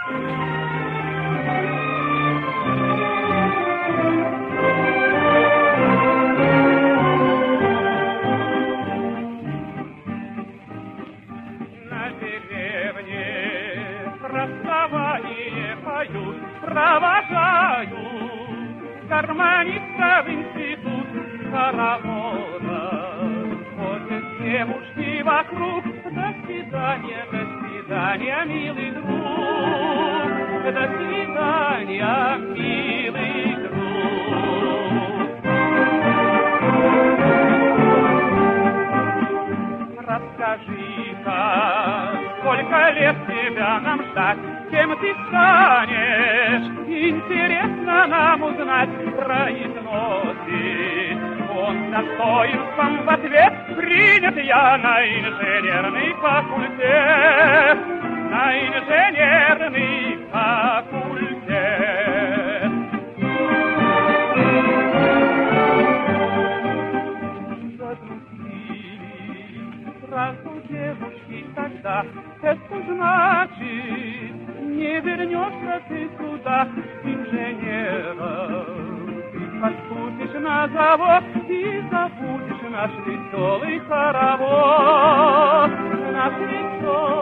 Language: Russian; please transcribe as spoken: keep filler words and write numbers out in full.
Провожаю гармониста в институт хоровода. Ходят девушки вокруг. До свидания, до свидания, милый друг. До свидания, милый друг. Расскажи-ка, сколько лет тебя нам ждать? Кем ты станешь? Интересно нам узнать. Произносит он с достоинством в ответ: принят я на инженерный факультет. На инженерный факультет. Загрустили сразу девушки тогда. Это значит, не вернешься ты сюда, инженера. Ты поступишь на завод и забудешь наш веселый хоровод. Наш веселый